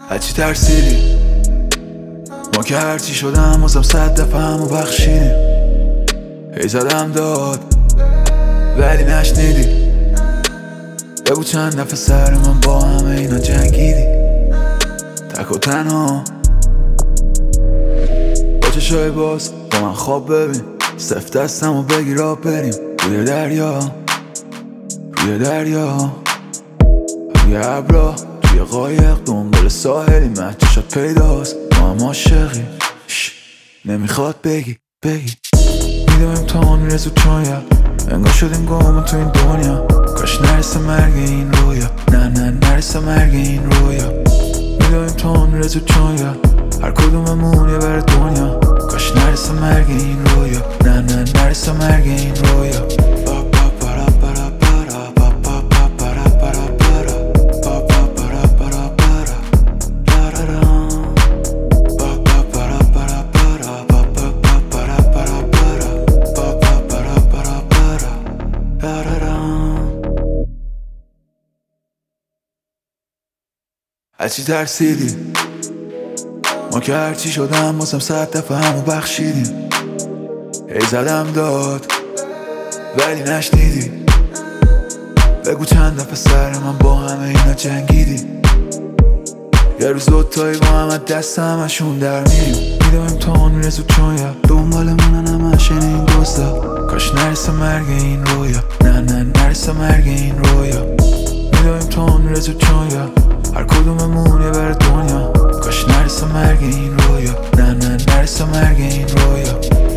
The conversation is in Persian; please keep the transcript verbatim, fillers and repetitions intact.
هرچی ترسیدی ما که هرچی شدم بازم صد دفعه همو بخشیدیم. هی زدم داد ولی نشنیدی. بگو چند دفعه سر من با همه اینا جنگیدی. تک و تنها با چشای باز با من خواب ببین. سفت دستم و بگیر آب بریم روی دریا، روی دریا، روی ابرا، توی قایق دنبال ساحلی. مهدشات پیداست ما هم عاشقیم. نمیخواد بگی بگی میدم امتحان میرزو چایا. انگار شدیم گم تو این دنیا. کاش نرسه مرگ این رویا. نه نه نرسه مرگ این رویا. میدم امتحان میرزو چایا. هر کدوممون یه بر دنیا. کاش نرسه مرگ این رویا. نه نه نرسه مرگ این رویا. هرچی ترسیدی ما که هرچی شدم بازم صد دفعه همو بخشیدیم. هی زدم داد ولی نشنیدی. بگو چند دفعه سر من با همه اینا جنگیدی. یه روز دوتایی با هم دست همشون در میریم. میدم امتحان میرزو چایا. دنبالمونن همش این دوستا. کاش نرسه مرگ این رویا. نه نه نرسه مرگ این رویا. میدم امتحان میرزو چایا. هر کدوممون یه بر دنیا. کاش نرسه مرگ این رویا. نه نه نرسه مرگ این رویا.